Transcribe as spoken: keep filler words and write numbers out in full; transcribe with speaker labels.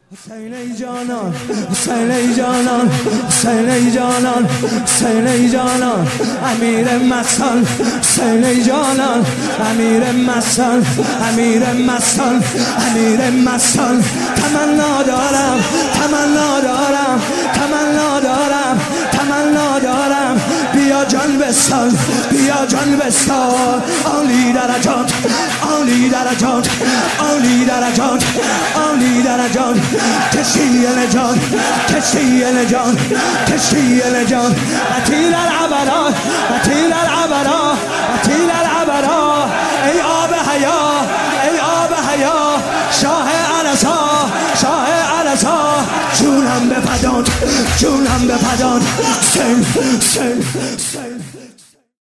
Speaker 1: حسین ای جانان، حسین ای جانان، حسین ای جانان، حسین ای جانان، امیر مستان، حسین ای جانان، امیر مستان، امیر مستان، امیر مستان. تمنا دارم، تمنا دارم، تمنا دارم، تمنا دارم، بیا جان بستان، بیا جان بستان. عالی درجات، عالی درجات، عالی درجات، عالی درجات. کشتی نجات، کشتی نجات، کشتی نجات. قتیل العبرا، قتیل العبرا، قتیل العبرا. ای آب حیا، ای آب حیا، شاه عرصا، شاه عرصا. جونم به فدات، جونم به فدات. سن سن سن